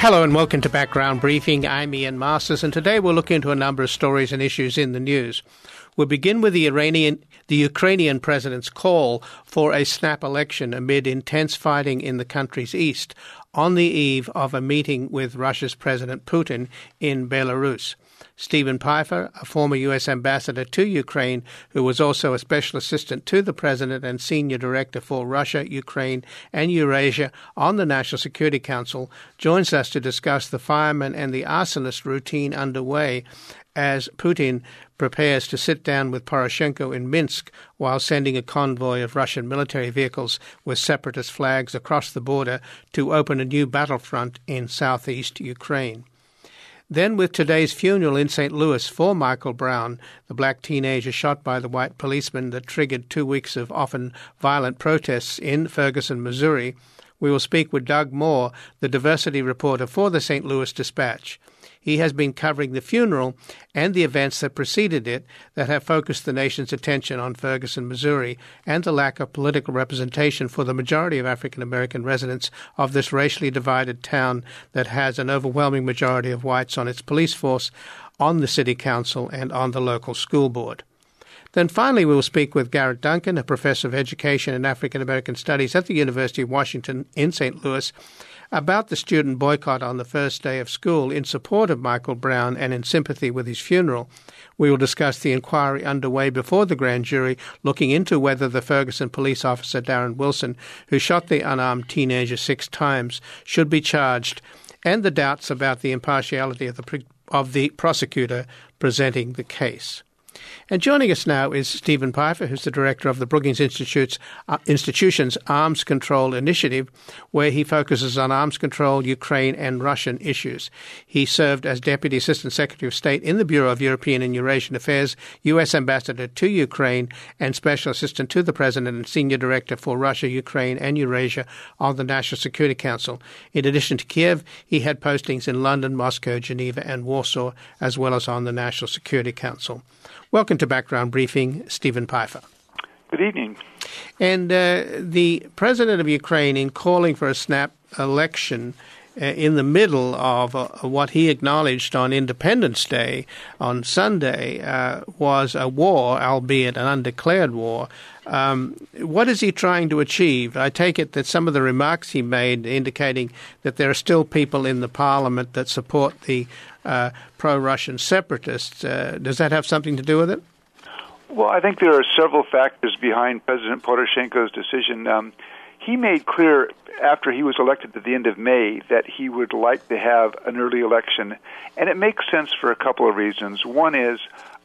Hello and welcome to Background Briefing. I'm Ian Masters, and today we'll look into a number of stories and issues in the news. We'll begin with the Ukrainian president's call for a snap election amid intense fighting in the country's east on the eve of a meeting with Russia's President Putin in Belarus. Stephen Pifer, a former U.S. ambassador to Ukraine, who was also a special assistant to the president and senior director for Russia, Ukraine, and Eurasia on the National Security Council, joins us to discuss the fireman and the arsonist routine underway as Putin prepares to sit down with Poroshenko in Minsk while sending a convoy of Russian military vehicles with separatist flags across the border to open a new battlefront in southeast Ukraine. Then, with today's funeral in St. Louis for Michael Brown, the black teenager shot by the white policeman that triggered 2 weeks of often violent protests in Ferguson, Missouri, we will speak with Doug Moore, the diversity reporter for the St. Louis Dispatch. He has been covering the funeral and the events that preceded it that have focused the nation's attention on Ferguson, Missouri, and the lack of political representation for the majority of African-American residents of this racially divided town that has an overwhelming majority of whites on its police force, on the city council, and on the local school board. Then finally, we will speak with Garrett Duncan, a professor of education and African-American studies at the University of Washington in St. Louis, about the student boycott on the first day of school in support of Michael Brown and in sympathy with his funeral. We will discuss the inquiry underway before the grand jury looking into whether the Ferguson police officer Darren Wilson, who shot the unarmed teenager 6 times, should be charged, and the doubts about the impartiality of the prosecutor presenting the case. And joining us now is Stephen Pifer, who's the director of the Brookings Institution's Arms Control Initiative, where he focuses on arms control, Ukraine, and Russian issues. He served as Deputy Assistant Secretary of State in the Bureau of European and Eurasian Affairs, U.S. Ambassador to Ukraine, and Special Assistant to the President and Senior Director for Russia, Ukraine, and Eurasia on the National Security Council. In addition to Kiev, he had postings in London, Moscow, Geneva, and Warsaw, as well as on the National Security Council. Welcome to Background Briefing, Stephen Pifer. Good evening. And the president of Ukraine, in calling for a snap election in the middle of what he acknowledged on Independence Day on Sunday, was a war, albeit an undeclared war. What is he trying to achieve? I take it that some of the remarks he made indicating that there are still people in the parliament that support the pro-Russian separatists. Does that have something to do with it? Well, I think there are several factors behind President Poroshenko's decision. He made clear after he was elected at the end of May that he would like to have an early election, and it makes sense for a couple of reasons. One is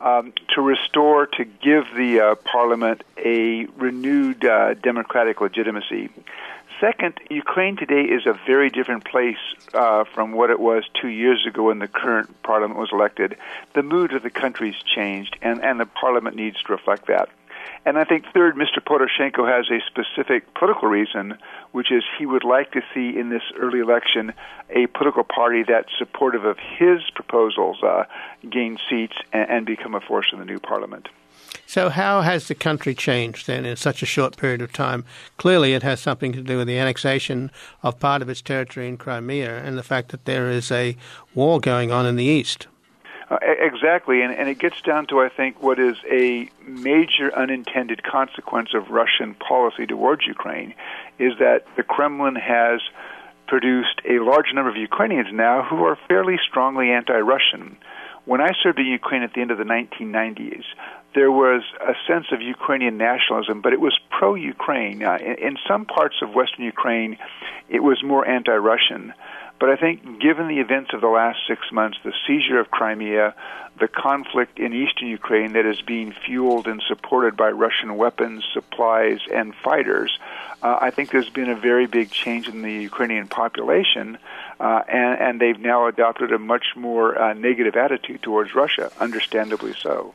to give the parliament a renewed democratic legitimacy. Second, Ukraine today is a very different place from what it was 2 years ago when the current parliament was elected. The mood of the country's changed, and the parliament needs to reflect that. And I think, third, Mr. Poroshenko has a specific political reason, which is he would like to see in this early election a political party that's supportive of his proposals gain seats and become a force in the new parliament. So how has the country changed then in such a short period of time? Clearly it has something to do with the annexation of part of its territory in Crimea and the fact that there is a war going on in the east. Exactly, and it gets down to, I think, what is a major unintended consequence of Russian policy towards Ukraine, is that the Kremlin has produced a large number of Ukrainians now who are fairly strongly anti-Russian. When I served in Ukraine at the end of the 1990s, there was a sense of Ukrainian nationalism, but it was pro-Ukraine. In some parts of western Ukraine, it was more anti-Russian. But I think given the events of the last 6 months, the seizure of Crimea, the conflict in eastern Ukraine that is being fueled and supported by Russian weapons, supplies, and fighters, I think there's been a very big change in the Ukrainian population, and they've now adopted a much more negative attitude towards Russia, understandably so.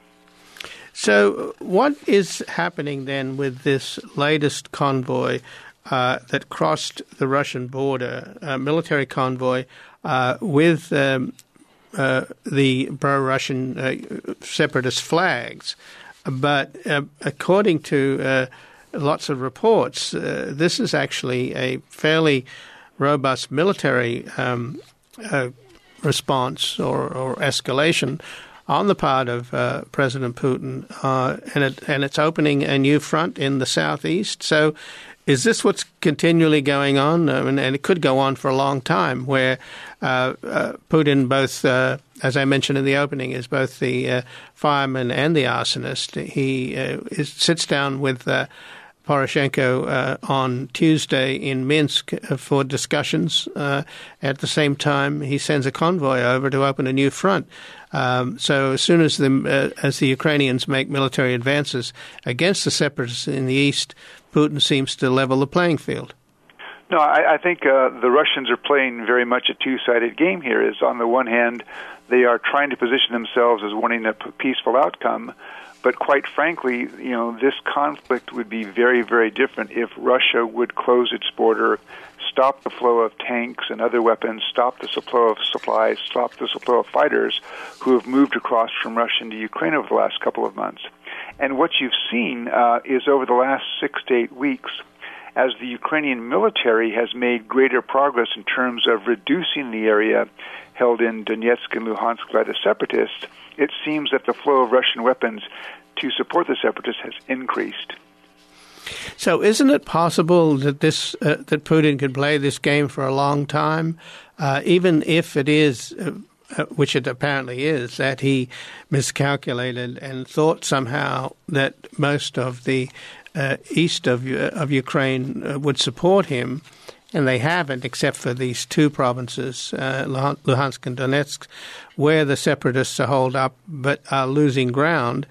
So what is happening then with this latest convoy that crossed the Russian border, military convoy with the pro-Russian separatist flags? But according to lots of reports, this is actually a fairly robust military response or escalation on the part of President Putin, and it's opening a new front in the southeast. So is this what's continually going on? And it could go on for a long time, where Putin, both, as I mentioned in the opening, is both the fireman and the arsonist. He sits down with Poroshenko on Tuesday in Minsk for discussions. At the same time, he sends a convoy over to open a new front. So as soon as the Ukrainians make military advances against the separatists in the east, Putin seems to level the playing field. No, I think the Russians are playing very much a two-sided game here. Is on the one hand, they are trying to position themselves as wanting a peaceful outcome, but quite frankly, this conflict would be very, very different if Russia would close its border, stop the flow of tanks and other weapons, stop the flow of supplies, stop the flow of fighters who have moved across from Russia into Ukraine over the last couple of months. And what you've seen is over the last 6 to 8 weeks, as the Ukrainian military has made greater progress in terms of reducing the area held in Donetsk and Luhansk by the separatists, it seems that the flow of Russian weapons to support the separatists has increased. So isn't it possible that that Putin could play this game for a long time, even if it is, which it apparently is, that he miscalculated and thought somehow that most of the east of Ukraine would support him, and they haven't, except for these two provinces, Luhansk and Donetsk, where the separatists are holed up but are losing ground.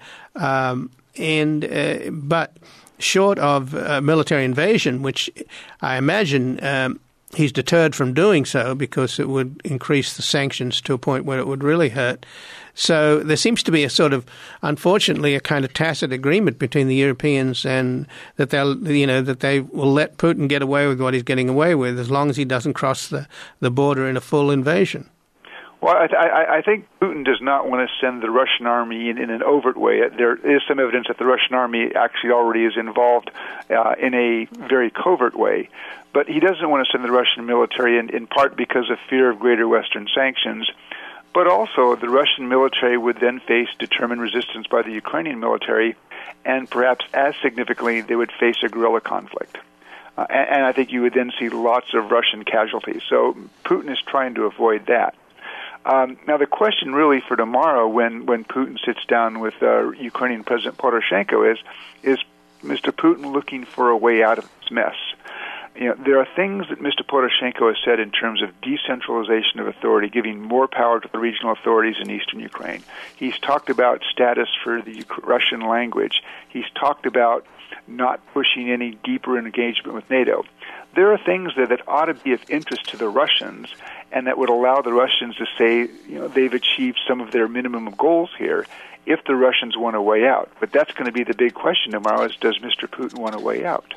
But short of military invasion, which I imagine he's deterred from doing so because it would increase the sanctions to a point where it would really hurt. So there seems to be unfortunately, a kind of tacit agreement between the Europeans and that they will let Putin get away with what he's getting away with as long as he doesn't cross the border in a full invasion. Well, I think Putin does not want to send the Russian army in an overt way. There is some evidence that the Russian army actually already is involved in a very covert way. But he doesn't want to send the Russian military in part because of fear of greater Western sanctions. But also, the Russian military would then face determined resistance by the Ukrainian military, and perhaps as significantly, they would face a guerrilla conflict. And I think you would then see lots of Russian casualties. So Putin is trying to avoid that. Now, the question really for tomorrow when Putin sits down with Ukrainian President Poroshenko is Mr. Putin looking for a way out of this mess? There are things that Mr. Poroshenko has said in terms of decentralization of authority, giving more power to the regional authorities in eastern Ukraine. He's talked about status for the Russian language. He's talked about not pushing any deeper engagement with NATO. There are things that ought to be of interest to the Russians and that would allow the Russians to say, they've achieved some of their minimum goals here if the Russians want a way out. But that's going to be the big question tomorrow is, does Mr. Putin want a way out?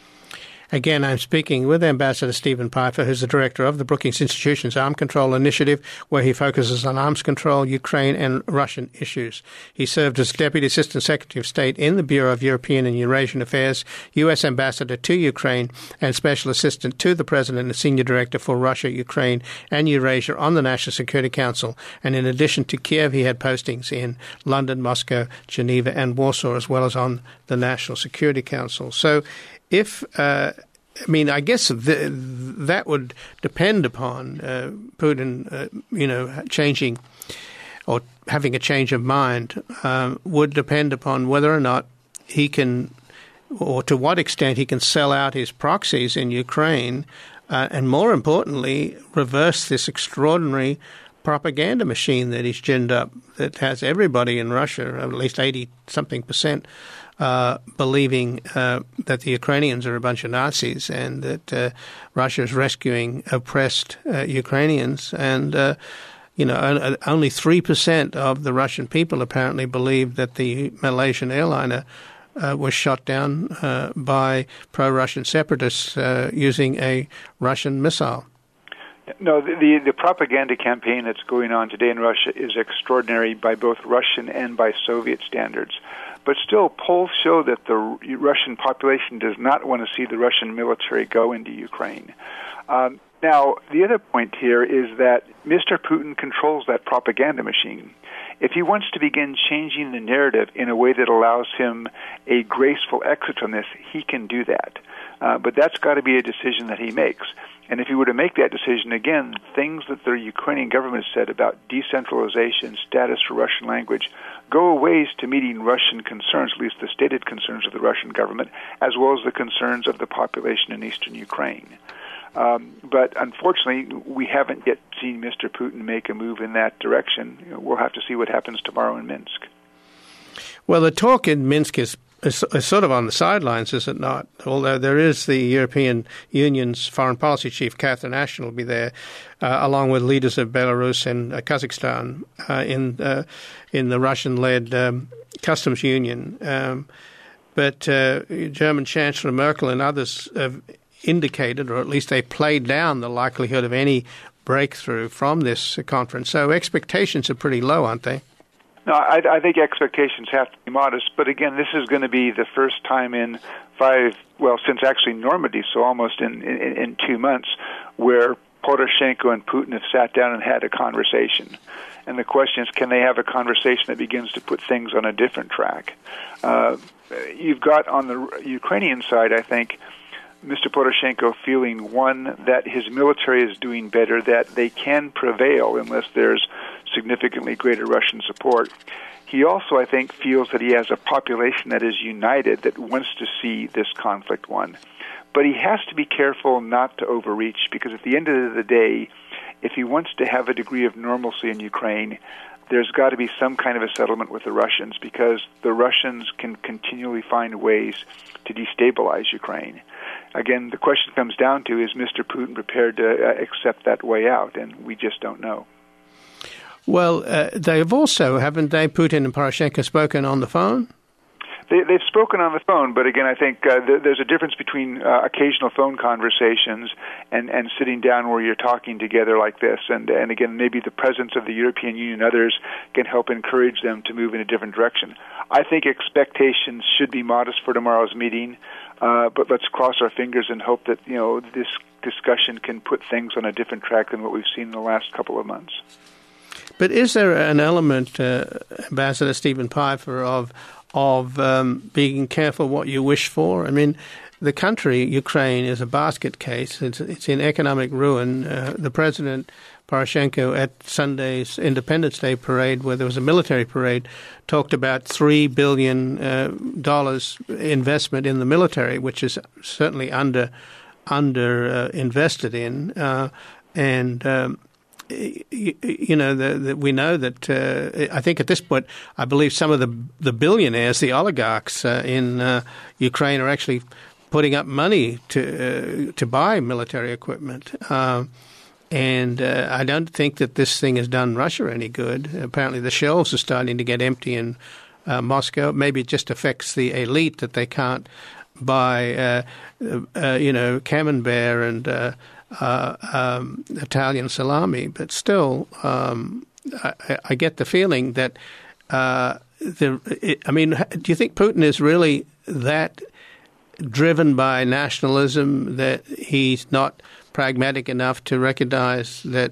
Again, I'm speaking with Ambassador Stephen Pifer, who's the director of the Brookings Institution's Arms Control Initiative, where he focuses on arms control, Ukraine and Russian issues. He served as Deputy Assistant Secretary of State in the Bureau of European and Eurasian Affairs, U.S. Ambassador to Ukraine, and Special Assistant to the President and Senior Director for Russia, Ukraine and Eurasia on the National Security Council. And in addition to Kiev, he had postings in London, Moscow, Geneva and Warsaw, as well as on the National Security Council. So if I guess that would depend upon Putin, changing or having a change of mind, would depend upon whether or not he can, or to what extent he can sell out his proxies in Ukraine, and more importantly, reverse this extraordinary propaganda machine that he's ginned up that has everybody in Russia, at least 80-something%, believing that the Ukrainians are a bunch of Nazis and that Russia is rescuing oppressed Ukrainians. And, only 3% of the Russian people apparently believe that the Malaysian airliner was shot down by pro-Russian separatists using a Russian missile. No, the propaganda campaign that's going on today in Russia is extraordinary by both Russian and by Soviet standards. But still, polls show that the Russian population does not want to see the Russian military go into Ukraine. Now, the other point here is that Mr. Putin controls that propaganda machine. If he wants to begin changing the narrative in a way that allows him a graceful exit from this, he can do that. But that's got to be a decision that he makes. And if he were to make that decision, again, things that the Ukrainian government said about decentralization, status for Russian language, go a ways to meeting Russian concerns, at least the stated concerns of the Russian government, as well as the concerns of the population in eastern Ukraine. But unfortunately, we haven't yet seen Mr. Putin make a move in that direction. We'll have to see what happens tomorrow in Minsk. Well, the talk in Minsk is sort of on the sidelines, is it not? Although there is the European Union's foreign policy chief, Catherine Ashton, will be there, along with leaders of Belarus and Kazakhstan in the Russian-led customs union. But German Chancellor Merkel and others have indicated, or at least they played down the likelihood of any breakthrough from this conference. So expectations are pretty low, aren't they? No, I think expectations have to be modest. But again, this is going to be the first time in since actually Normandy, so almost in 2 months, where Poroshenko and Putin have sat down and had a conversation. And the question is, can they have a conversation that begins to put things on a different track? You've got on the Ukrainian side, I think, Mr. Poroshenko feeling, one, that his military is doing better, that they can prevail unless there's significantly greater Russian support. He also, I think, feels that he has a population that is united, that wants to see this conflict won. But he has to be careful not to overreach, because at the end of the day, if he wants to have a degree of normalcy in Ukraine, there's got to be some kind of a settlement with the Russians, because the Russians can continually find ways to destabilize Ukraine. Again, the question comes down to, is Mr. Putin prepared to accept that way out? And we just don't know. Well, they've also, haven't they, Putin and Poroshenko, spoken on the phone? They've spoken on the phone, but again, I think there's a difference between occasional phone conversations and sitting down where you're talking together like this. And again, maybe the presence of the European Union and others can help encourage them to move in a different direction. I think expectations should be modest for tomorrow's meeting, but let's cross our fingers and hope that this discussion can put things on a different track than what we've seen in the last couple of months. But is there an element, Ambassador Stephen Pfeiffer, of being careful what you wish for? I mean, the country, Ukraine, is a basket case. It's in economic ruin. The President, Poroshenko, at Sunday's Independence Day parade, where there was a military parade, talked about $3 billion investment in the military, which is certainly under invested in. We know that I think at this point, I believe some of the billionaires, the oligarchs in Ukraine, are actually putting up money to buy military equipment. And I don't think that this thing has done Russia any good. Apparently, the shelves are starting to get empty in Moscow. Maybe it just affects the elite that they can't buy, Camembert and Italian salami, but still, I get the feeling that do you think Putin is really that driven by nationalism that he's not pragmatic enough to recognize that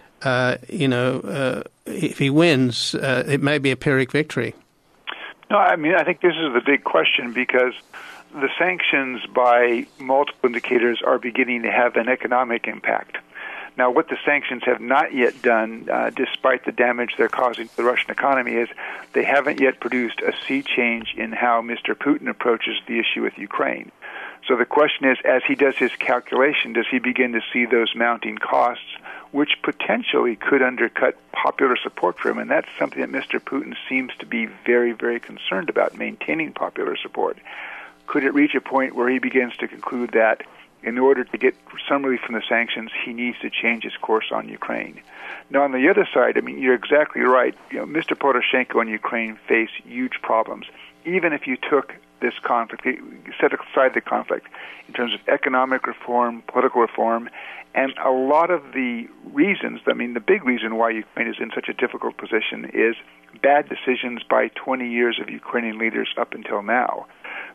if he wins, it may be a Pyrrhic victory? No, I think this is the big question, because the sanctions, by multiple indicators, are beginning to have an economic impact. Now, what the sanctions have not yet done, despite the damage they're causing to the Russian economy, is they haven't yet produced a sea change in how Mr. Putin approaches the issue with Ukraine. So the question is, as he does his calculation, does he begin to see those mounting costs, which potentially could undercut popular support for him? And that's something that Mr. Putin seems to be very, very concerned about, maintaining popular support. Could it reach a point where he begins to conclude that in order to get some relief from the sanctions, he needs to change his course on Ukraine? Now, on the other side, you're exactly right. Mr. Poroshenko and Ukraine face huge problems. Even if you took this conflict, set aside the conflict, in terms of economic reform, political reform, and a lot of the reasons, the big reason why Ukraine is in such a difficult position is bad decisions by 20 years of Ukrainian leaders up until now.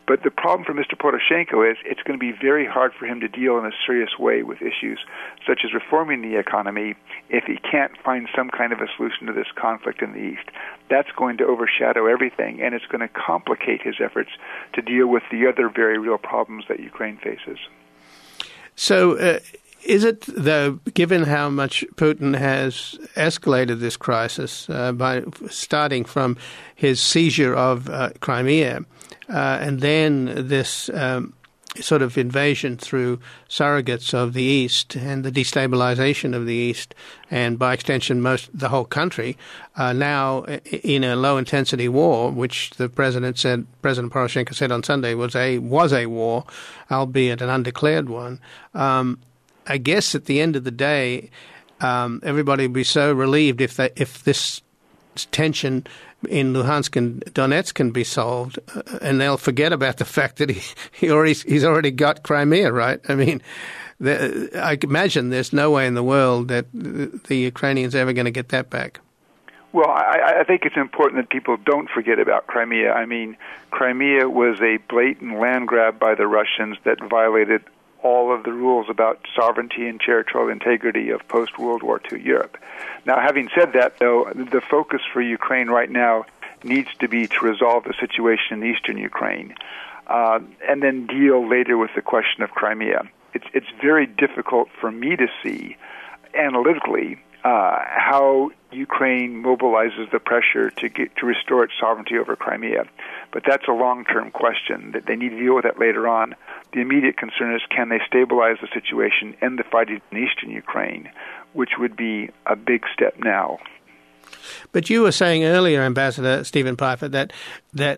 But the problem for Mr. Poroshenko is it's going to be very hard for him to deal in a serious way with issues such as reforming the economy if he can't find some kind of a solution to this conflict in the East. That's going to overshadow everything, and it's going to complicate his efforts to deal with the other very real problems that Ukraine faces. So is it, though, given how much Putin has escalated this crisis by starting from his seizure of Crimea and then this sort of invasion through surrogates of the East and the destabilization of the East and, by extension, the whole country, now in a low-intensity war, which President Poroshenko said on Sunday was a war, albeit an undeclared one. I guess at the end of the day, everybody would be so relieved if this tension in Luhansk and Donetsk can be solved, and they'll forget about the fact that he's already got Crimea, right? I mean, I imagine there's no way in the world that the Ukrainians are ever going to get that back. Well, I think it's important that people don't forget about Crimea. I mean, Crimea was a blatant land grab by the Russians that violated all of the rules about sovereignty and territorial integrity of post-World War II Europe. Now, having said that, though, the focus for Ukraine right now needs to be to resolve the situation in eastern Ukraine and then deal later with the question of Crimea. It's very difficult for me to see analytically how Ukraine mobilizes the pressure to restore its sovereignty over Crimea. But that's a long-term question that they need to deal with that later on. The immediate concern is, can they stabilize the situation, end the fighting in eastern Ukraine, which would be a big step now. But you were saying earlier, Ambassador Stephen Pifer, that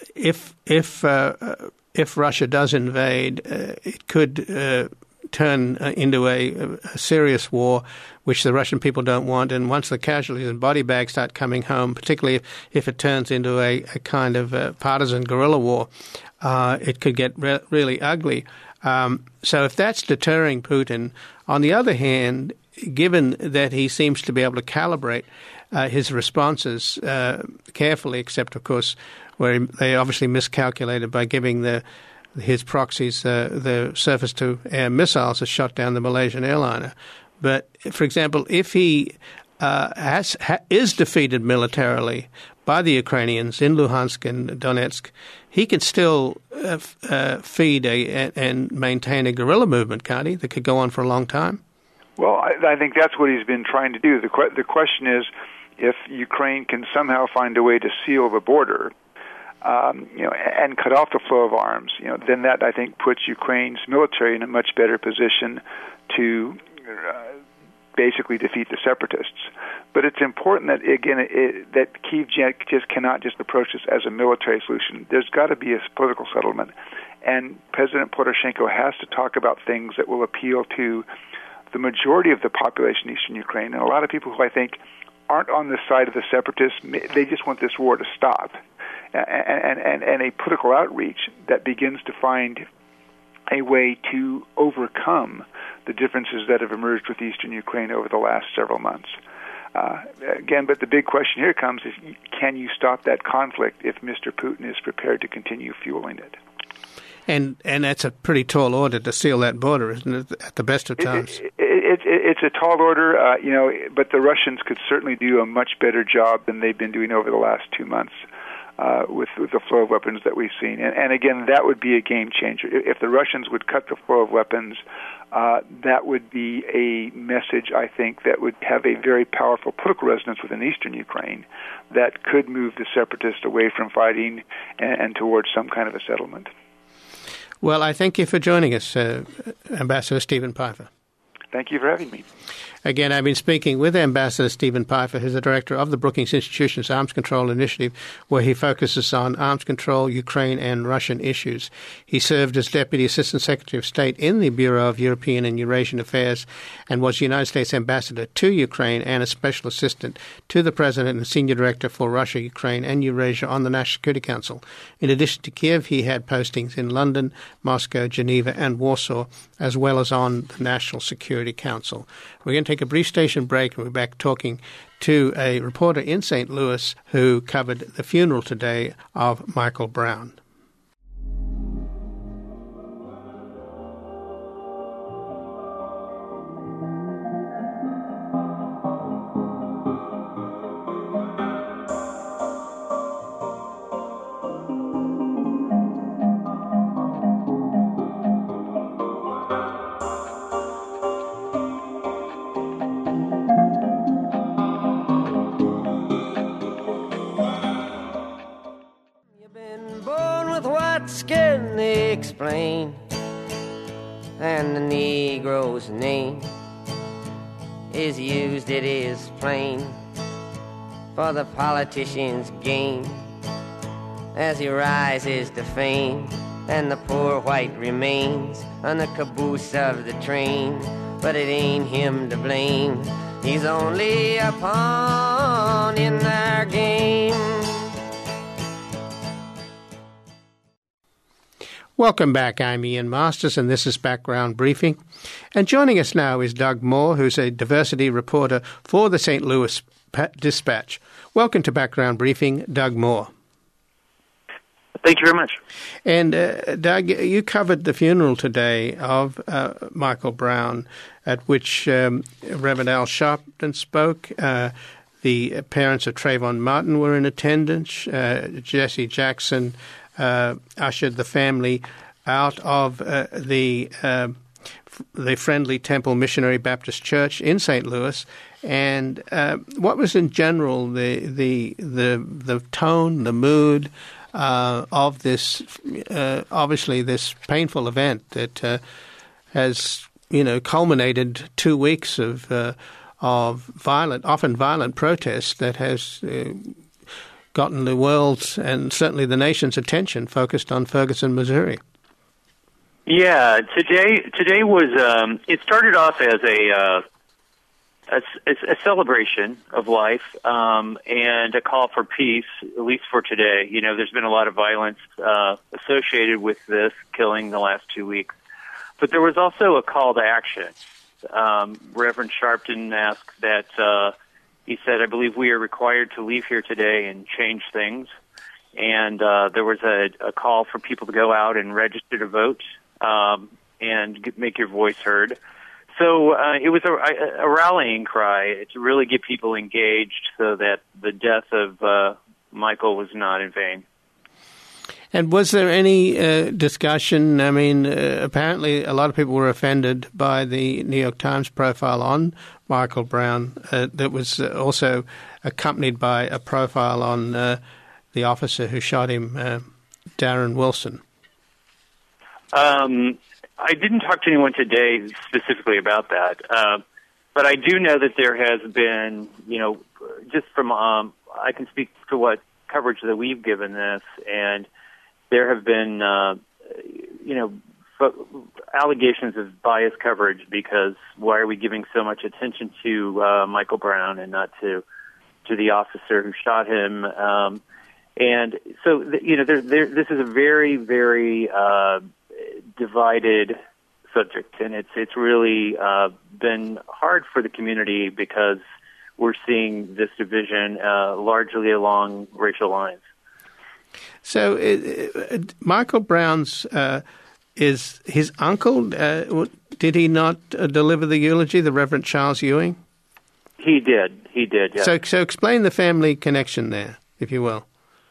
if Russia does invade, it could turn into a serious war, which the Russian people don't want. And once the casualties and body bags start coming home, particularly if it turns into a kind of partisan guerrilla war, it could get really ugly. So if that's deterring Putin, on the other hand, given that he seems to be able to calibrate his responses carefully, except, of course, where they obviously miscalculated by giving his proxies the surface-to-air missiles that shot down the Malaysian airliner. But, for example, if he is defeated militarily by the Ukrainians in Luhansk and Donetsk, he can still feed and maintain a guerrilla movement, can't he, that could go on for a long time? Well, I think that's what he's been trying to do. The question is, if Ukraine can somehow find a way to seal the border, and cut off the flow of arms, then that, I think, puts Ukraine's military in a much better position to basically defeat the separatists. But it's important that, again, that Kyiv just cannot just approach this as a military solution. There's got to be a political settlement. And President Poroshenko has to talk about things that will appeal to the majority of the population in eastern Ukraine. And a lot of people who I think aren't on the side of the separatists, they just want this war to stop. And a political outreach that begins to find a way to overcome the differences that have emerged with eastern Ukraine over the last several months. Again, but the big question here comes is, can you stop that conflict if Mr. Putin is prepared to continue fueling it? And that's a pretty tall order to seal that border, isn't it, at the best of times? It's a tall order, but the Russians could certainly do a much better job than they've been doing over the last 2 months. With the flow of weapons that we've seen. And again, that would be a game changer. If the Russians would cut the flow of weapons, that would be a message, I think, that would have a very powerful political resonance within eastern Ukraine that could move the separatists away from fighting and towards some kind of a settlement. Well, I thank you for joining us, Ambassador Stephen Pifer. Thank you for having me. Again, I've been speaking with Ambassador Stephen Pifer, who's the director of the Brookings Institution's Arms Control Initiative, where he focuses on arms control, Ukraine, and Russian issues. He served as Deputy Assistant Secretary of State in the Bureau of European and Eurasian Affairs and was United States Ambassador to Ukraine and a Special Assistant to the President and Senior Director for Russia, Ukraine, and Eurasia on the National Security Council. In addition to Kiev, he had postings in London, Moscow, Geneva, and Warsaw, as well as on the National Security Council. We're going to take a brief station break, and we're back talking to a reporter in St. Louis who covered the funeral today of Michael Brown. scared to explain. And the Negro's name is used, it is plain, for the politician's gain, as he rises to fame, and the poor white remains on the caboose of the train. But it ain't him to blame, he's only a pawn in their game. Welcome back. I'm Ian Masters, and this is Background Briefing. And joining us now is Doug Moore, who's a diversity reporter for the St. Louis Dispatch. Welcome to Background Briefing, Doug Moore. Thank you very much. And Doug, you covered the funeral today of Michael Brown, at which Reverend Al Sharpton spoke. The parents of Trayvon Martin were in attendance. Jesse Jackson ushered the family out of the Friendly Temple Missionary Baptist Church in St. Louis. And what was in general the tone, the mood of this, obviously this painful event that has, culminated 2 weeks of violent, often violent protests that has gotten the world's and certainly the nation's attention focused on Ferguson, Missouri. Yeah, today was. It started off as a celebration of life and a call for peace, at least for today. There's been a lot of violence associated with this killing the last 2 weeks, but there was also a call to action. Reverend Sharpton asked that. He said, "I believe we are required to leave here today and change things." And there was a call for people to go out and register to vote and make your voice heard. So it was a rallying cry to really get people engaged so that the death of Michael was not in vain. And was there any discussion? I mean, apparently a lot of people were offended by the New York Times profile on Michael Brown that was also accompanied by a profile on the officer who shot him, Darren Wilson. I didn't talk to anyone today specifically about that, but I do know that there has been, just from I can speak to what coverage that we've given this, and there have been, allegations of biased coverage because why are we giving so much attention to Michael Brown and not to the officer who shot him? And so, this is a very, very divided subject, and it's really been hard for the community because we're seeing this division largely along racial lines. So, Michael Brown's is his uncle. Did he not deliver the eulogy, the Reverend Charles Ewing? He did. Yeah. So explain the family connection there, if you will.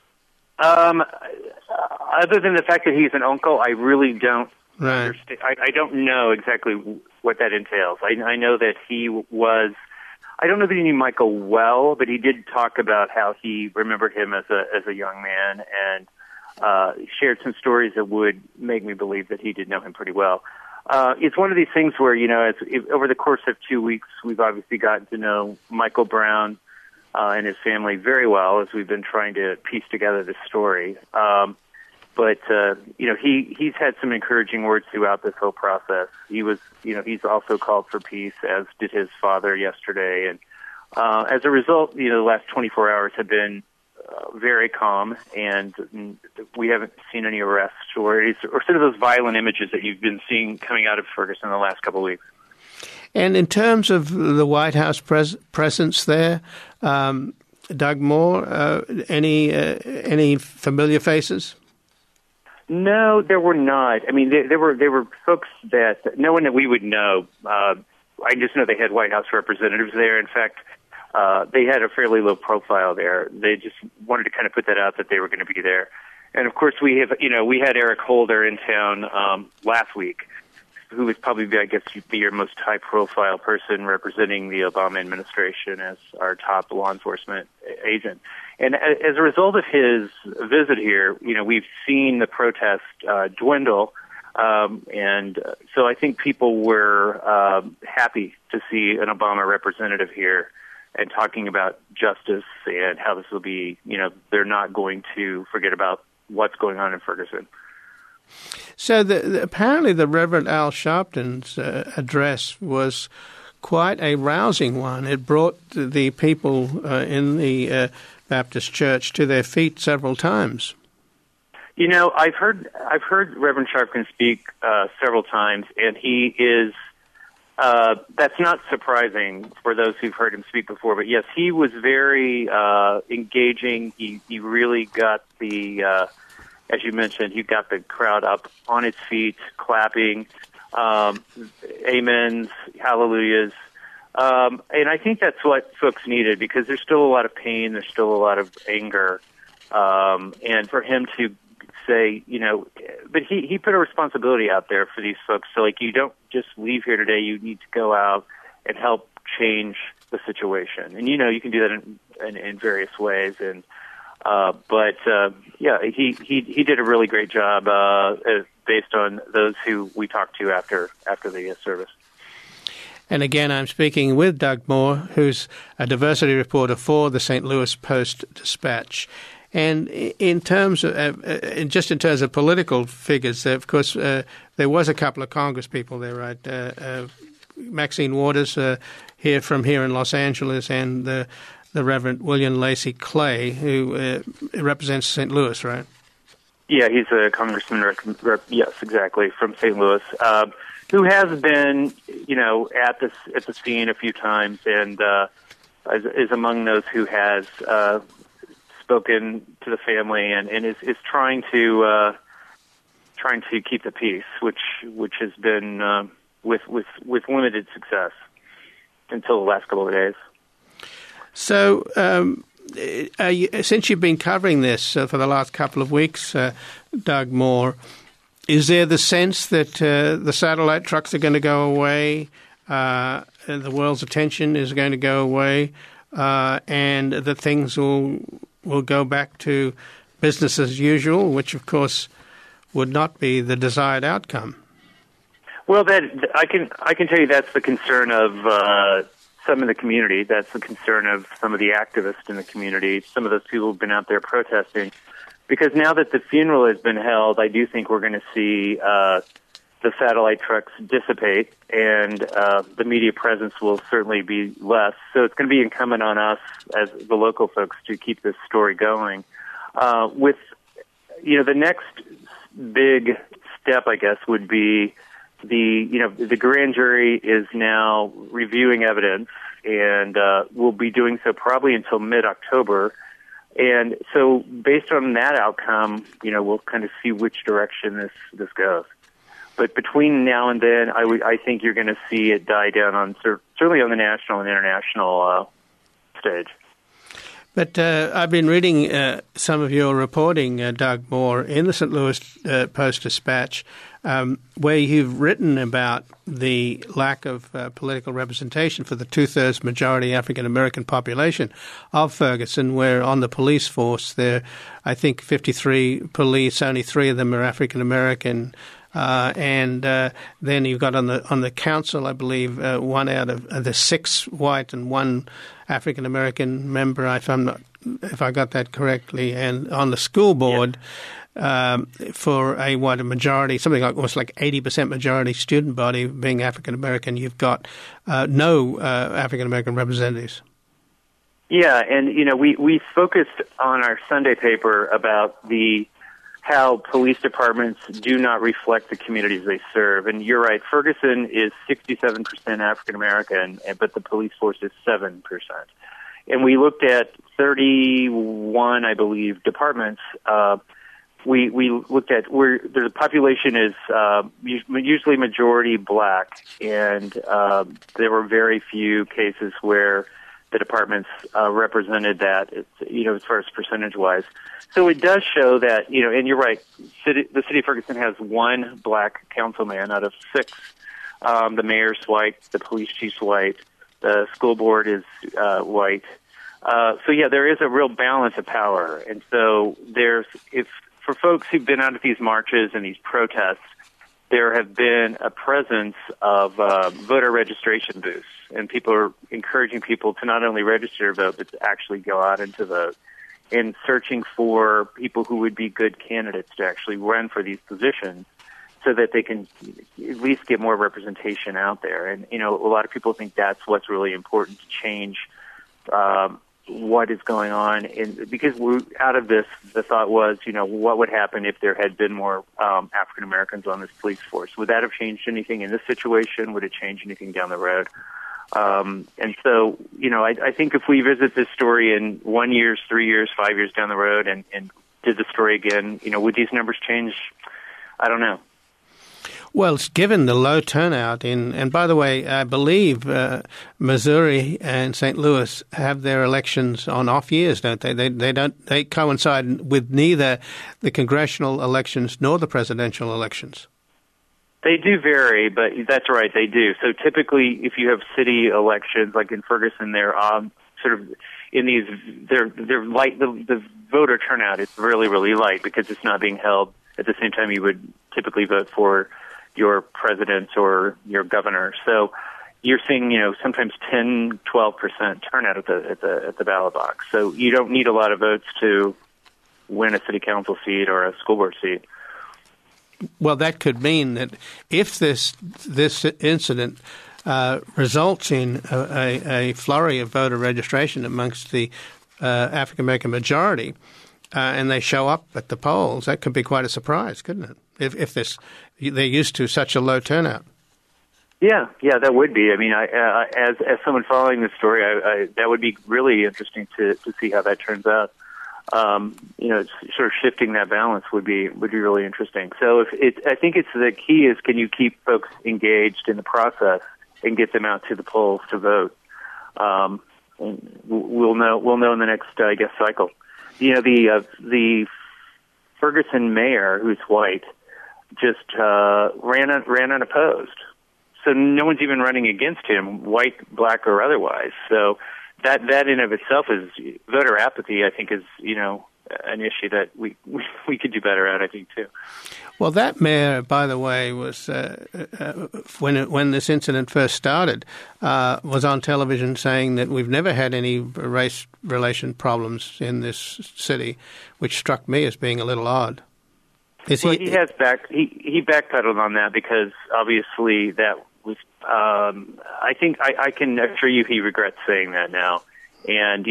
Other than the fact that he's an uncle, I really don't understand. I don't know exactly what that entails. I know that he was. I don't know that he knew Michael well, but he did talk about how he remembered him as a young man and shared some stories that would make me believe that he did know him pretty well. It's one of these things where, over the course of 2 weeks, we've obviously gotten to know Michael Brown and his family very well as we've been trying to piece together this story. But he's had some encouraging words throughout this whole process. He was, he's also called for peace, as did his father yesterday. And as a result, the last 24 hours have been very calm, and we haven't seen any arrests or sort of those violent images that you've been seeing coming out of Ferguson the last couple of weeks. And in terms of the White House presence there, Doug Moore, any familiar faces? No, there were not. I mean, there were folks that no one that we would know. I just know they had White House representatives there. In fact, they had a fairly low profile there. They just wanted to kind of put that out that they were going to be there. And of course, we had Eric Holder in town last week, who would probably be, I guess, be your most high-profile person representing the Obama administration as our top law enforcement agent. And as a result of his visit here, we've seen the protest dwindle. And so I think people were happy to see an Obama representative here and talking about justice and how this will be, they're not going to forget about what's going on in Ferguson. So apparently the Reverend Al Sharpton's address was quite a rousing one. It brought the people in the Baptist Church to their feet several times. I've heard Reverend Sharpton speak several times, and he is. That's not surprising for those who've heard him speak before, but yes, he was very engaging. He really got the, as you mentioned, he got the crowd up on its feet, clapping, amens, hallelujahs. And I think that's what folks needed, because there's still a lot of pain, there's still a lot of anger, and for him to say, but he put a responsibility out there for these folks. So, you don't just leave here today. You need to go out and help change the situation. And, you can do that in various ways. And, he did a really great job, based on those who we talked to after the service. And again, I'm speaking with Doug Moore, who's a diversity reporter for the St. Louis Post-Dispatch. And in terms of political figures, of course, there was a couple of Congress people there, right? Maxine Waters here in Los Angeles, and the Reverend William Lacey Clay, who represents St. Louis, right? Yeah, he's a congressman. Yes, exactly, from St. Louis, who has been, at the scene a few times, and is among those who has spoken to the family and is trying to keep the peace, which has been with limited success until the last couple of days. So, since you've been covering this for the last couple of weeks, Doug Moore, is there the sense that the satellite trucks are going to go away, and the world's attention is going to go away, and that things will go back to business as usual, which of course would not be the desired outcome? Well, I can tell you that's the concern of some in the community. That's the concern of some of the activists in the community, some of those people who've been out there protesting. Because now that the funeral has been held, I do think we're going to see the satellite trucks dissipate, and the media presence will certainly be less. So it's going to be incumbent on us as the local folks to keep this story going. With the next big step, I guess, would be the grand jury is now reviewing evidence, and will be doing so probably until mid-October. And so based on that outcome, we'll kind of see which direction this goes. But between now and then, I think you're going to see it die down certainly on the national and international stage. But I've been reading some of your reporting, Doug Moore, in the St. Louis Post-Dispatch, where you've written about the lack of political representation for the two-thirds majority African-American population of Ferguson, where on the police force there, I think 53 police, only 3 of them are African-American. And then you've got on the council, I believe, 1 out of the 6 white and 1 African American member, if I got that correctly, and on the school board, for a majority, something like almost like 80% majority student body being African American, you've got no African American representatives. Yeah, and we focused on our Sunday paper about how police departments do not reflect the communities they serve. And you're right, Ferguson is 67% African-American, but the police force is 7%. And we looked at 31, I believe, departments. We looked at where the population is usually majority black, and there were very few cases where the departments represented that, as far as percentage-wise. So it does show that, and you're right, the city of Ferguson has one black councilman out of 6. The mayor's white, the police chief's white, the school board is white. There is a real balance of power. And so for folks who've been out at these marches and these protests, there have been a presence of voter registration booths, and people are encouraging people to not only register to vote, but to actually go out and to vote, and searching for people who would be good candidates to actually run for these positions so that they can at least get more representation out there. And, a lot of people think that's what's really important to change what is going on. And because out of this, the thought was, what would happen if there had been more African Americans on this police force? Would that have changed anything in this situation? Would it change anything down the road? And so, I think if we visit this story in 1 year, 3 years, 5 years down the road and did the story again, would these numbers change? I don't know. Well, given the low turnout and by the way, I believe Missouri and St. Louis have their elections on off years, don't they? They coincide with neither the congressional elections nor the presidential elections. They do vary, but that's right, they do. So typically, if you have city elections, like in Ferguson, they're sort of in these. They're light. The voter turnout is really, really light because it's not being held at the same time you would typically vote for your president or your governor. So you're seeing, sometimes 10, 12% turnout at the ballot box. So you don't need a lot of votes to win a city council seat or a school board seat. Well, that could mean that if this incident results in a flurry of voter registration amongst the African American majority, and they show up at the polls, that could be quite a surprise, couldn't it? If they're used to such a low turnout. Yeah, that would be. I mean, as someone following this story, that would be really interesting to see how that turns out. Sort of shifting that balance would be really interesting. So I think it's the key is, can you keep folks engaged in the process and get them out to the polls to vote? And we'll know in the next, cycle. The Ferguson mayor, who's white, just ran unopposed. So no one's even running against him, white, black, or otherwise. So that in of itself is voter apathy. I think is an issue that we could do better at. I think too. Well, that mayor, by the way, was when this incident first started, was on television saying that we've never had any race relation problems in this city, which struck me as being a little odd. He has he backpedaled on that because obviously that was. I think I can assure you he regrets saying that now. And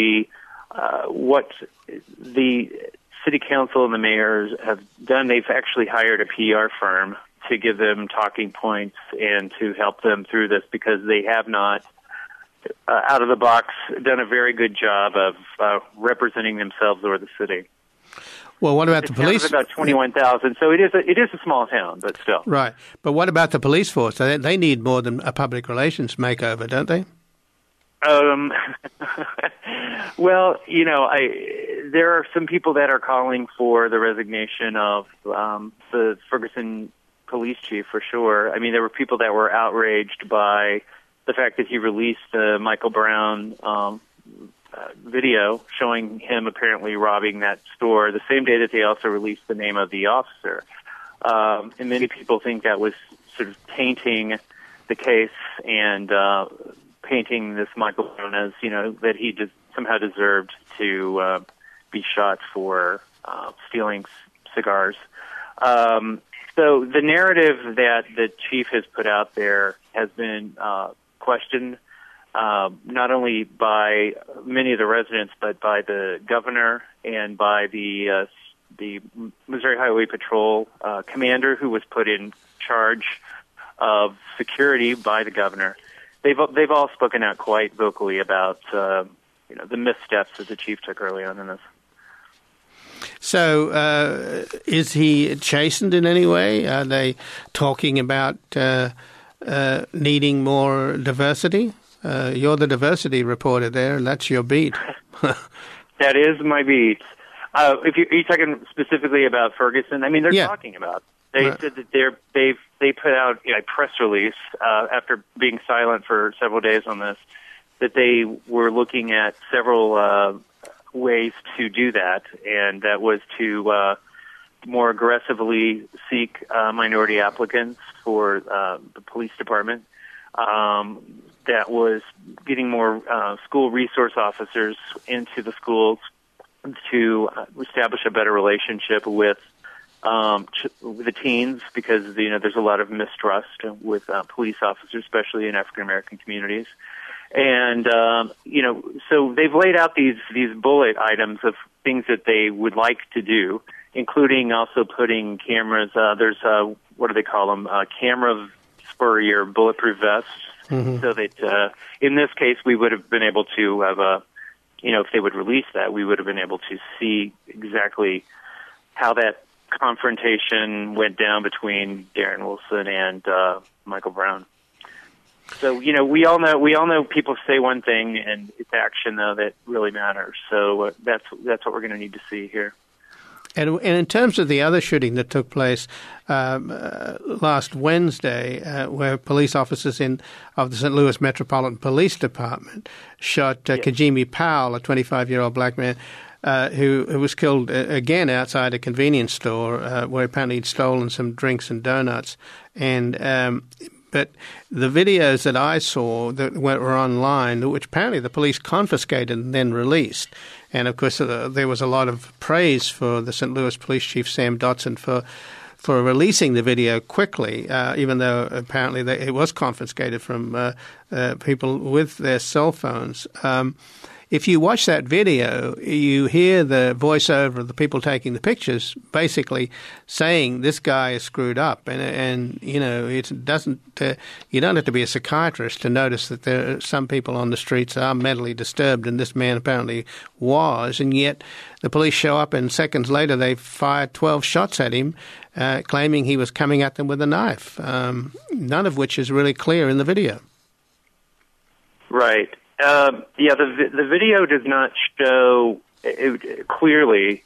what the city council and the mayors have done, they've actually hired a PR firm to give them talking points and to help them through this, because they have not, out of the box, done a very good job of representing themselves or the city. Well, what about the police? About 21,000, so it is a small town, but still. Right, but what about the police force? They need more than a public relations makeover, don't they? Well, there are some people that are calling for the resignation of the Ferguson police chief, for sure. I mean, there were people that were outraged by the fact that he released the Michael Brown video showing him apparently robbing that store the same day that they also released the name of the officer. And many people think that was sort of tainting the case and painting this Michael Brown as, that he just somehow deserved to be shot for stealing cigars. So the narrative that the chief has put out there has been questioned, not only by many of the residents, but by the governor and by the Missouri Highway Patrol commander, who was put in charge of security by the governor. They've all spoken out quite vocally about the missteps that the chief took early on in this. So, is he chastened in any way? Are they talking about needing more diversity You're the diversity reporter there, and that's your beat. That is my beat. If you're talking specifically about Ferguson, I mean, they're talking about. They said that they put out a press release after being silent for several days on this, that they were looking at several ways to do that, and that was to more aggressively seek minority applicants for the police department. That was getting more school resource officers into the schools to establish a better relationship with the teens, because there's a lot of mistrust with police officers, especially in African American communities. And so they've laid out these bullet items of things that they would like to do, including also putting cameras. There's what do they call them? Cameras for your bulletproof vests, so that in this case we would have been able to have if they would release that, we would have been able to see exactly how that confrontation went down between Darren Wilson and Michael Brown. So we all know people say one thing, and it's action though that really matters. So that's what we're going to need to see here. And in terms of the other shooting that took place last Wednesday, where police officers of the St. Louis Metropolitan Police Department shot Kajimi Powell, a 25-year-old black man, who was killed again outside a convenience store where apparently he'd stolen some drinks and donuts. But the videos that I saw that were online, which apparently the police confiscated and then released, and of course there was a lot of praise for the St. Louis Police Chief Sam Dotson for releasing the video quickly, even though apparently it was confiscated from people with their cell phones. If you watch that video, you hear the voiceover of the people taking the pictures basically saying this guy is screwed up, and it doesn't. You don't have to be a psychiatrist to notice that there are some people on the streets are mentally disturbed, and this man apparently was, and yet the police show up, and seconds later they fired 12 shots at him, claiming he was coming at them with a knife. None of which is really clear in the video. Right. The video does not show clearly,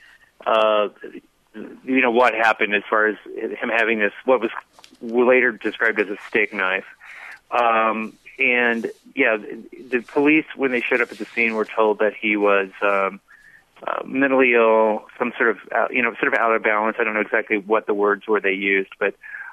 what happened as far as him having this, what was later described as a steak knife. The police, when they showed up at the scene, were told that he was mentally ill, some sort of out of balance. I don't know exactly what the words were they used, but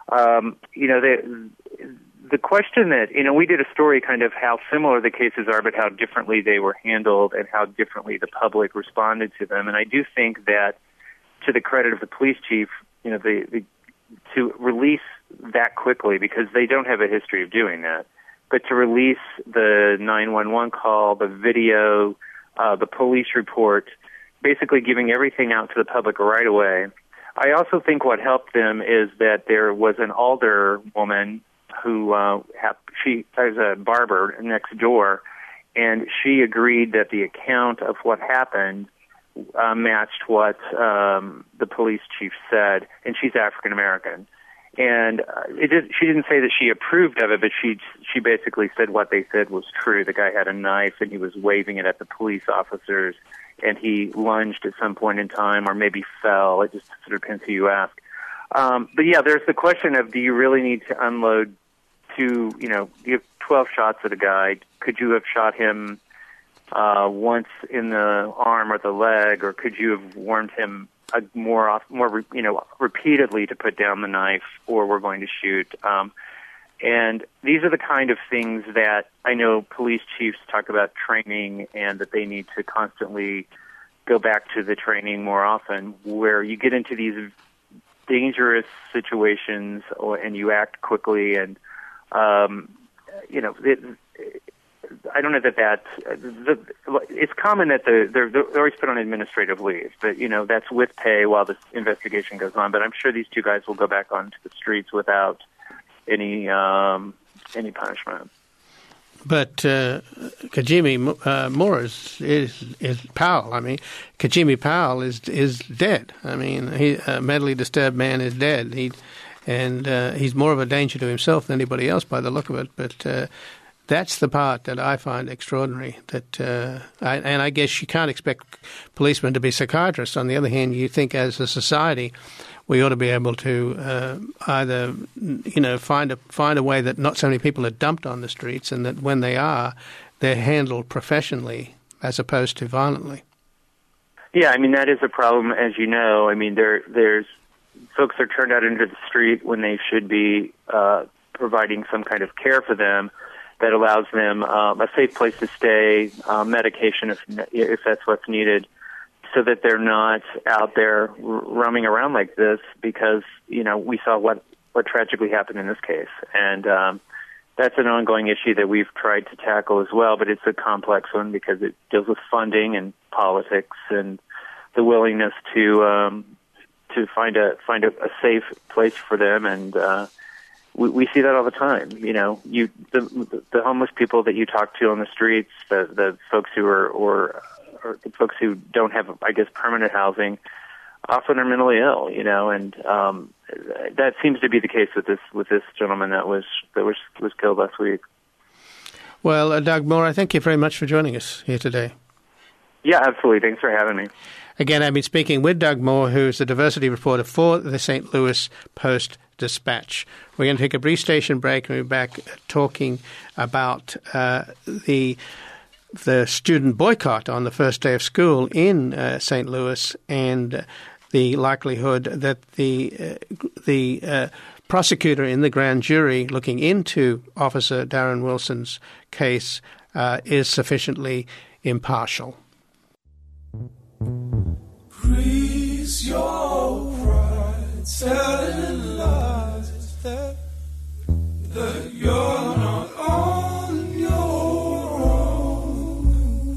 the question that, we did a story kind of how similar the cases are, but how differently they were handled and how differently the public responded to them. And I do think that, to the credit of the police chief, to release that quickly, because they don't have a history of doing that, but to release the 911 call, the video, the police report, basically giving everything out to the public right away. I also think what helped them is that there was an alder woman who she was a barber next door, and she agreed that the account of what happened matched what the police chief said, and she's African American. And she didn't say that she approved of it, but she basically said what they said was true. The guy had a knife, and he was waving it at the police officers, and he lunged at some point in time, or maybe fell. It just sort of depends who you ask. There's the question of, do you really need to unload you have 12 shots at a guy. Could you have shot him once in the arm or the leg, or could you have warned him repeatedly to put down the knife, or we're going to shoot? And these are the kind of things that I know police chiefs talk about training, and that they need to constantly go back to the training more often, where you get into these dangerous situations and you act quickly, and I don't know it's common that they're always put on administrative leave, but that's with pay while this investigation goes on. But I'm sure these two guys will go back onto the streets without any punishment. But Kajimi Moore is Powell. I mean, Kajimi Powell is dead. I mean, a mentally disturbed man is dead. He's more of a danger to himself than anybody else by the look of it. But That's the part that I find extraordinary. I guess you can't expect policemen to be psychiatrists. On the other hand, you think as a society, we ought to be able to either, find a way that not so many people are dumped on the streets, and that when they are, they're handled professionally as opposed to violently. Yeah, I mean, that is a problem, as you know. I mean, there's folks are turned out into the street when they should be providing some kind of care for them that allows them a safe place to stay, medication if that's what's needed, so that they're not out there roaming around like this, because, we saw what tragically happened in this case. And that's an ongoing issue that we've tried to tackle as well, but it's a complex one because it deals with funding and politics and the willingness to find a safe place for them. And we see that all the time. The homeless people that you talk to on the streets, the folks who are or the folks who don't have, I guess, permanent housing, often are mentally ill. And that seems to be the case with this gentleman that was killed last week. Well, Doug Moore, I thank you very much for joining us here today. Yeah, absolutely. Thanks for having me. Again, I've been speaking with Doug Moore, who's the diversity reporter for the St. Louis Post-Dispatch. We're going to take a brief station break and we'll be back talking about the student boycott on the first day of school in St. Louis and the likelihood that the prosecutor in the grand jury looking into Officer Darren Wilson's case is sufficiently impartial. Grease your pride, telling lies that you're not on your own.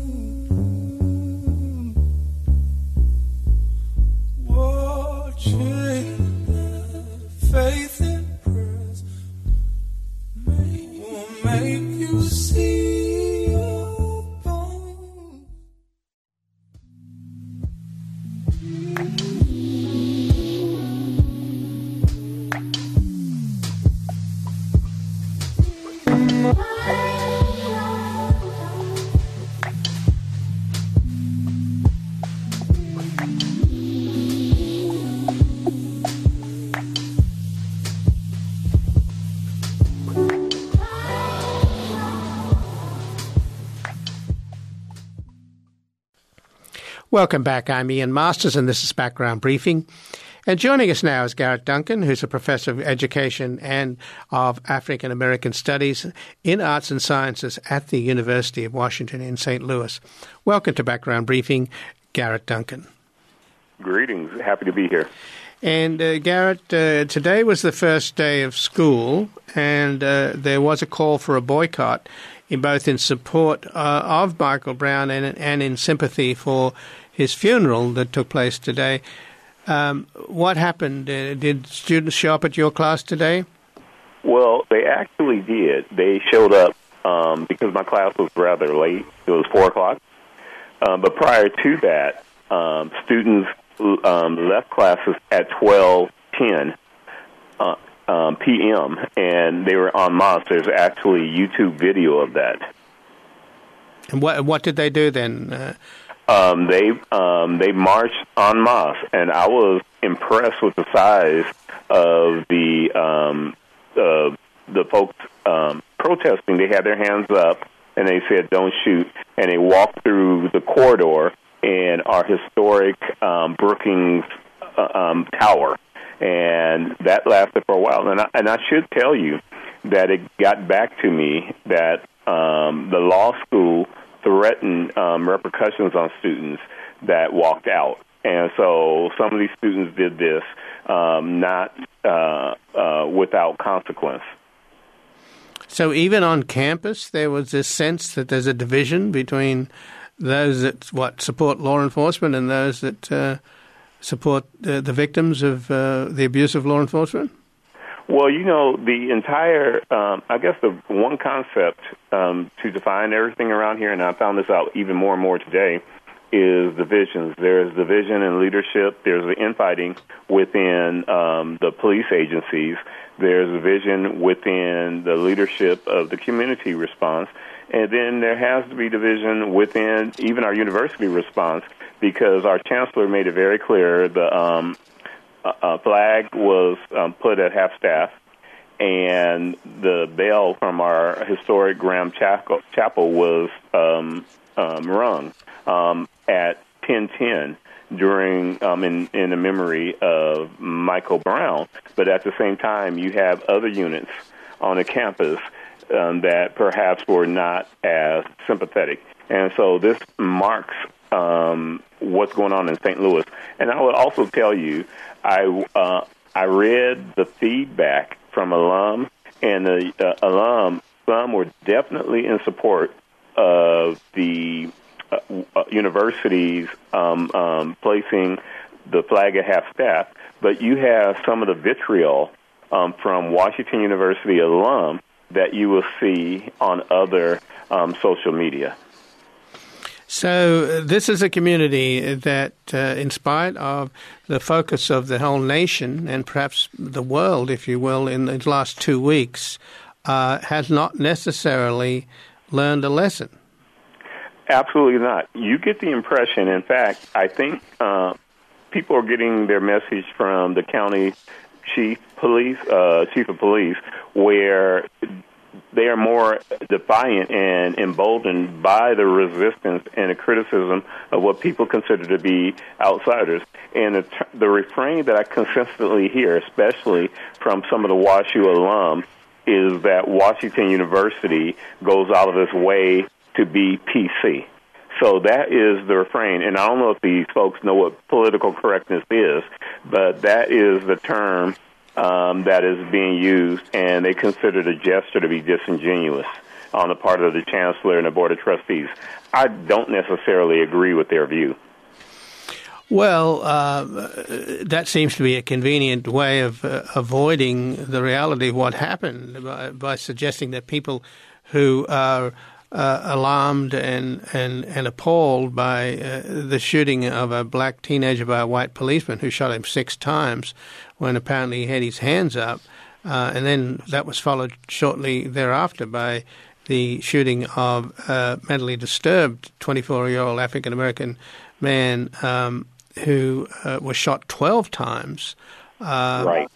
Watching faith and prayers will make you see your bones. Welcome back. I'm Ian Masters, and this is Background Briefing. And joining us now is Garrett Duncan, who's a professor of education and of African American studies in arts and sciences at the University of Washington in St. Louis. Welcome to Background Briefing, Garrett Duncan. Greetings. Happy to be here. And Garrett, today was the first day of school, and there was a call for a boycott, both in support of Michael Brown and in sympathy for his funeral that took place today. What happened? Did students show up at your class today? Well, they actually did. They showed up because my class was rather late. It was 4 o'clock. But prior to that, students left classes at 12:10 p.m., and they were en masse. There's actually a YouTube video of that. And what did they do then? They marched en masse, and I was impressed with the size of the folks protesting. They had their hands up, and they said, "Don't shoot," and they walked through the corridor in our historic Brookings Tower, and that lasted for a while. And I should tell you that it got back to me that the law school threatened repercussions on students that walked out. And so some of these students did this not without consequence. So even on campus, there was this sense that there's a division between those that support law enforcement and those that support the victims of the abuse of law enforcement? Well, the entire, I guess the one concept to define everything around here, and I found this out even more and more today, is divisions. There's division in leadership. There's the infighting within the police agencies. There's division within the leadership of the community response. And then there has to be division within even our university response, because our chancellor made it very clear the flag was put at half-staff, and the bell from our historic Graham Chapel was rung at 10:10 during in the memory of Michael Brown. But at the same time, you have other units on the campus that perhaps were not as sympathetic. And so this marks what's going on in St. Louis. And I would also tell you, I read the feedback from alum, and the some were definitely in support of the universities placing the flag at half-staff. But you have some of the vitriol from Washington University alum that you will see on other social media. So this is a community that, in spite of the focus of the whole nation and perhaps the world, if you will, in the last 2 weeks, has not necessarily learned a lesson. Absolutely not. You get the impression, in fact, I think people are getting their message from the county chief of police, where they are more defiant and emboldened by the resistance and the criticism of what people consider to be outsiders. And the refrain that I consistently hear, especially from some of the WashU alum, is that Washington University goes out of its way to be PC. So that is the refrain. And I don't know if these folks know what political correctness is, but that is the term that is being used, and they consider the gesture to be disingenuous on the part of the chancellor and the board of trustees. I don't necessarily agree with their view. Well, that seems to be a convenient way of avoiding the reality of what happened by suggesting that people who are alarmed and appalled by the shooting of a black teenager by a white policeman who shot him 6 times when apparently he had his hands up, and then that was followed shortly thereafter by the shooting of a mentally disturbed 24-year-old African-American man who was shot 12 times. Right.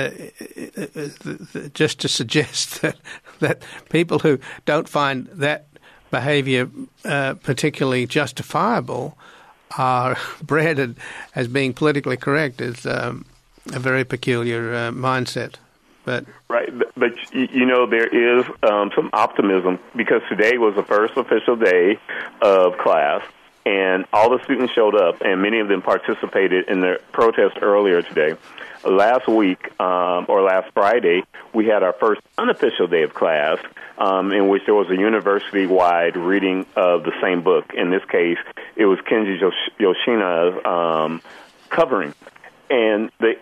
Just to suggest that people who don't find that behavior particularly justifiable are branded as being politically correct is a very peculiar mindset. But you know, there is some optimism, because today was the first official day of class, and all the students showed up, and many of them participated in the protest earlier today. Last week, or last Friday, we had our first unofficial day of class, in which there was a university-wide reading of the same book. In this case, it was Kenji Yoshina's covering. And the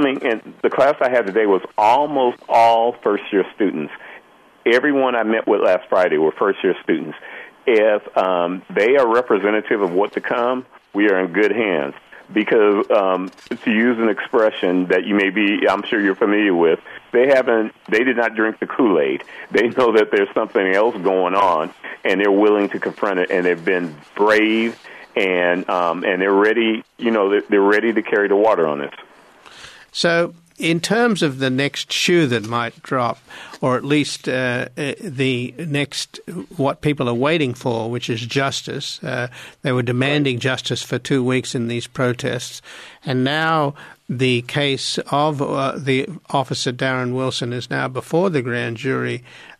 class I had today was almost all first-year students. Everyone I met with last Friday were first-year students. If they are representative of what to come, we are in good hands. Because to use an expression that I'm sure you're familiar with, they did not drink the Kool-Aid. They know that there's something else going on, and they're willing to confront it. And they've been brave, and they're ready. You know, they're ready to carry the water on this. So, in terms of the next shoe that might drop, or at least the next, what people are waiting for, which is justice. They were demanding justice for 2 weeks in these protests. And now the case of the officer Darren Wilson is now before the grand jury.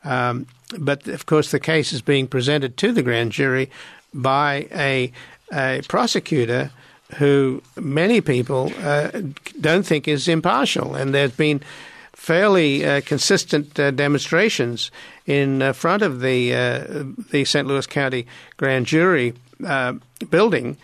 But, of course, the case is being presented to the grand jury by a prosecutor who many people don't think is impartial. And there's been fairly consistent demonstrations in front of the St. Louis County Grand Jury building,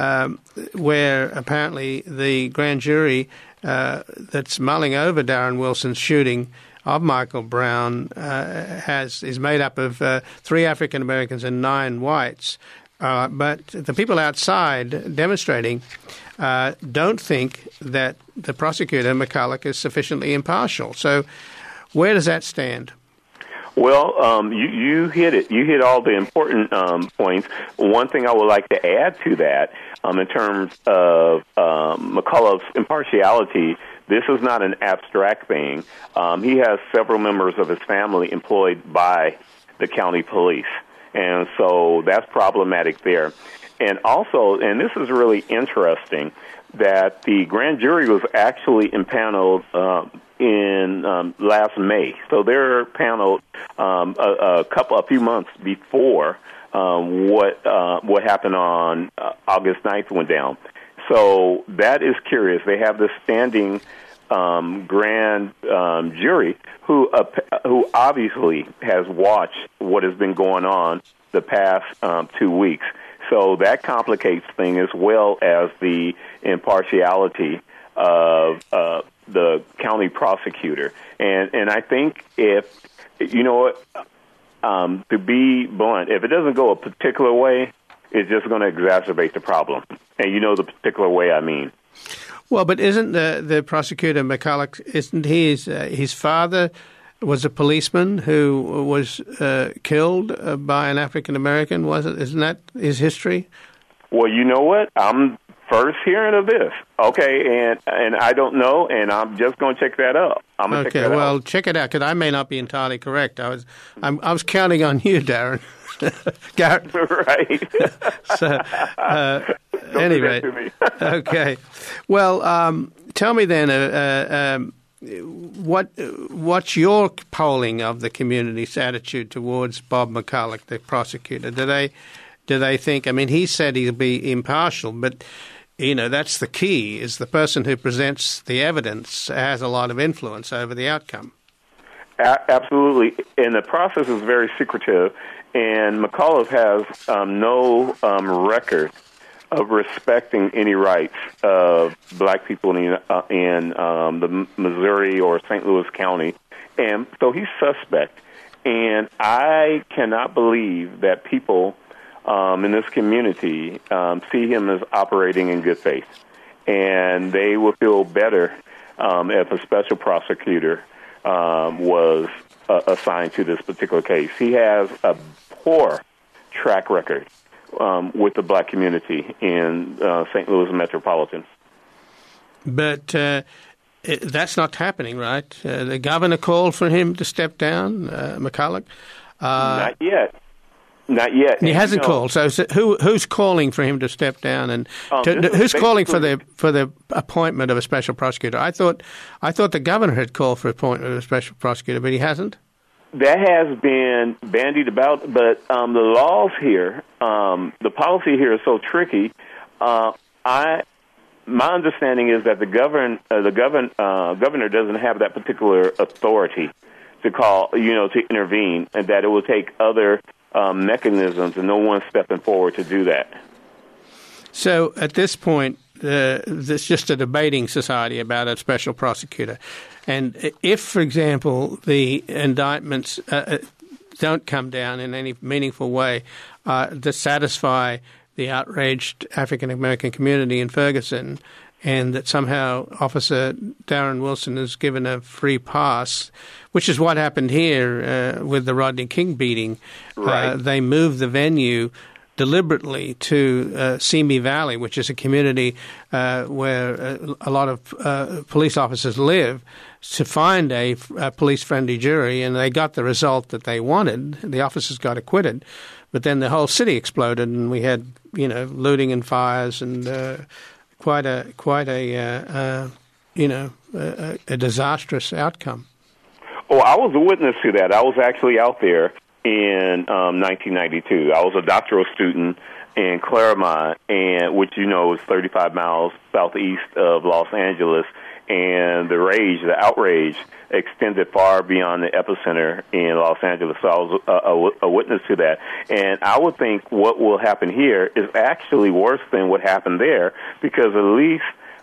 where apparently the grand jury that's mulling over Darren Wilson's shooting of Michael Brown is made up of 3 African Americans and 9 whites, But the people outside demonstrating don't think that the prosecutor, McCulloch, is sufficiently impartial. So where does that stand? Well, you hit it. You hit all the important points. One thing I would like to add to that, in terms of McCullough's impartiality, this is not an abstract thing. He has several members of his family employed by the county police, and so that's problematic there. And also, and this is really interesting, that the grand jury was actually impaneled in last May. So they're paneled a few months before what happened on August 9th went down. So that is curious. They have this standing grand jury who obviously has watched what has been going on the past 2 weeks. So that complicates things, as well as the impartiality of the county prosecutor. And I think if, you know what, to be blunt, if it doesn't go a particular way, it's just going to exacerbate the problem. And you know the particular way I mean. Well, but isn't the prosecutor, McCulloch, isn't his father was a policeman who was killed by an African American? Isn't that his history? Well, you know what? I'm first hearing of this. Okay, and I don't know, and I'm just going to check that out. Check it out, because I may not be entirely correct. I was counting on you, Darren. Garrett. Right. So, anyway, okay. Well, tell me then, what's your polling of the community's attitude towards Bob McCulloch, the prosecutor? Do they think? I mean, he said he'll be impartial, but that's the key: is the person who presents the evidence has a lot of influence over the outcome. Absolutely, and the process is very secretive. And McCulloch has no record of respecting any rights of black people in the Missouri or St. Louis County. And so he's suspect. And I cannot believe that people in this community see him as operating in good faith. And they will feel better if a special prosecutor was assigned to this particular case. He has a poor track record with the black community in St. Louis Metropolitan. But that's not happening, right? The governor called for him to step down, McCulloch. Not yet. He hasn't called. So who's calling for him to step down, and who's calling for the appointment of a special prosecutor? I thought the governor had called for appointment of a special prosecutor, but he hasn't. That has been bandied about, but the laws here, the policy here is so tricky. My understanding is that the governor doesn't have that particular authority to call, to intervene, and that it will take other mechanisms, and no one's stepping forward to do that. So at this point, it's just a debating society about a special prosecutor. And if, for example, the indictments don't come down in any meaningful way to satisfy the outraged African-American community in Ferguson, and that somehow Officer Darren Wilson is given a free pass, which is what happened here with the Rodney King beating. Right. They moved the venue deliberately to Simi Valley, which is a community where a lot of police officers live, to find a police-friendly jury, and they got the result that they wanted. The officers got acquitted, but then the whole city exploded, and we had looting and fires, and quite a disastrous outcome. Oh, I was a witness to that. I was actually out there in 1992. I was a doctoral student in Claremont, which is 35 miles southeast of Los Angeles, and the outrage extended far beyond the epicenter in Los Angeles. So I was a witness to that. And I would think what will happen here is actually worse than what happened there, because at least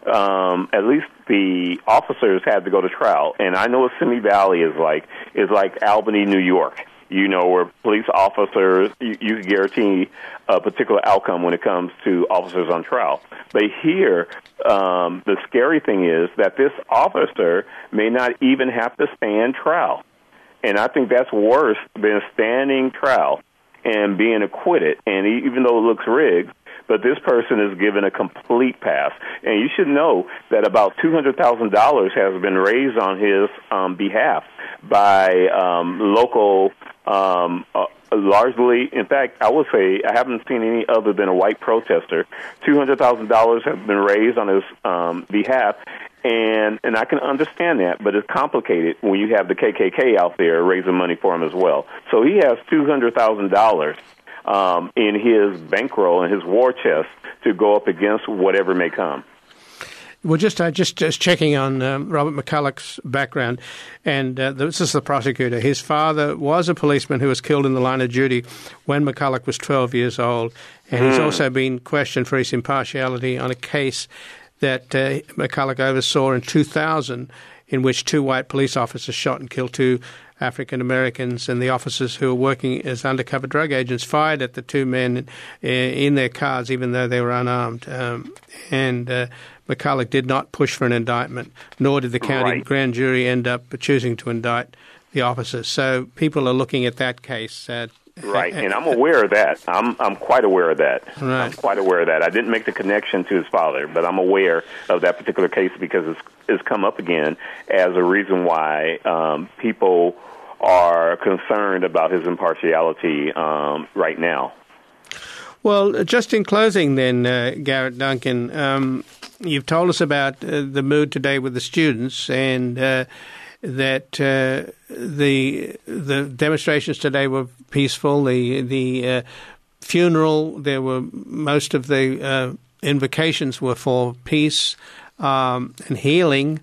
the officers had to go to trial. And I know what Simi Valley is like Albany, New York. where police officers, you can guarantee a particular outcome when it comes to officers on trial. But here, the scary thing is that this officer may not even have to stand trial. And I think that's worse than standing trial and being acquitted. And even though it looks rigged, but this person is given a complete pass. And you should know that about $200,000 has been raised on his behalf by local, largely, in fact, I would say I haven't seen any other than a white protester. $200,000 has been raised on his behalf. And I can understand that, but it's complicated when you have the KKK out there raising money for him as well. So he has $200,000 in his bankroll, in his war chest, to go up against whatever may come. Well, just checking on Robert McCulloch's background, and this is the prosecutor. His father was a policeman who was killed in the line of duty when McCulloch was 12 years old, and he's also been questioned for his impartiality on a case that McCulloch oversaw in 2000, in which 2 white police officers shot and killed 2 African Americans, and the officers who were working as undercover drug agents fired at the 2 men in their cars, even though they were unarmed. And McCulloch did not push for an indictment, nor did the county grand jury end up choosing to indict the officers. So people are looking at that case. Right, and I'm aware of that. I'm quite aware of that. Right. I'm quite aware of that. I didn't make the connection to his father, but I'm aware of that particular case because it's come up again as a reason why people are concerned about his impartiality right now. Well, just in closing then, Garrett Duncan, you've told us about the mood today with the students, and that the demonstrations today were peaceful. The funeral, there were most of the invocations were for peace and healing.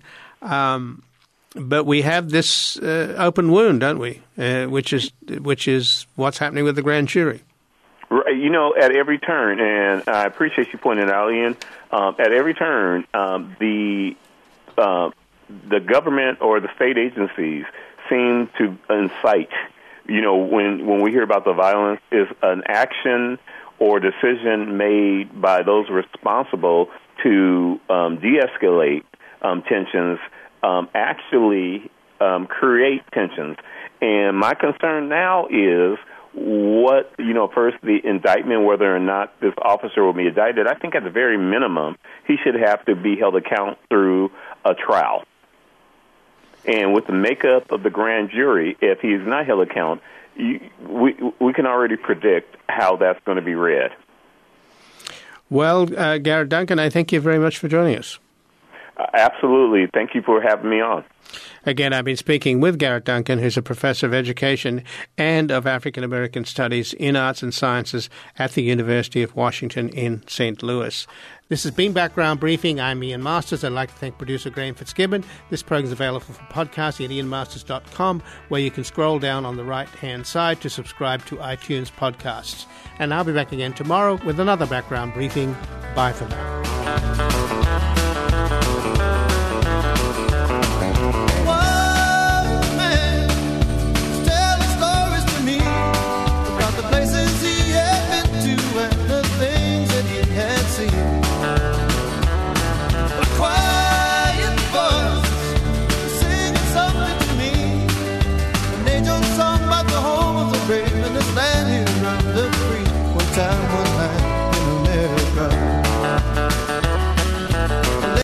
But we have this open wound, don't we? Which is what's happening with the grand jury. Right, at every turn, and I appreciate you pointing it out, Ian. At every turn, the government or the state agencies seem to incite. When we hear about the violence, is an action or decision made by those responsible to de-escalate tensions, actually create tensions. And my concern now is first the indictment, whether or not this officer will be indicted. I think at the very minimum, he should have to be held account through a trial. And with the makeup of the grand jury, if he's not held account, we can already predict how that's going to be read. Well, Garrett Duncan, I thank you very much for joining us. Absolutely. Thank you for having me on. Again, I've been speaking with Garrett Duncan, who's a professor of education and of African American studies in arts and sciences at the University of Washington in St. Louis. This has been Background Briefing. I'm Ian Masters. I'd like to thank producer Graham Fitzgibbon. This program is available for podcasting at ianmasters.com, where you can scroll down on the right-hand side to subscribe to iTunes podcasts. And I'll be back again tomorrow with another Background Briefing. Bye for now.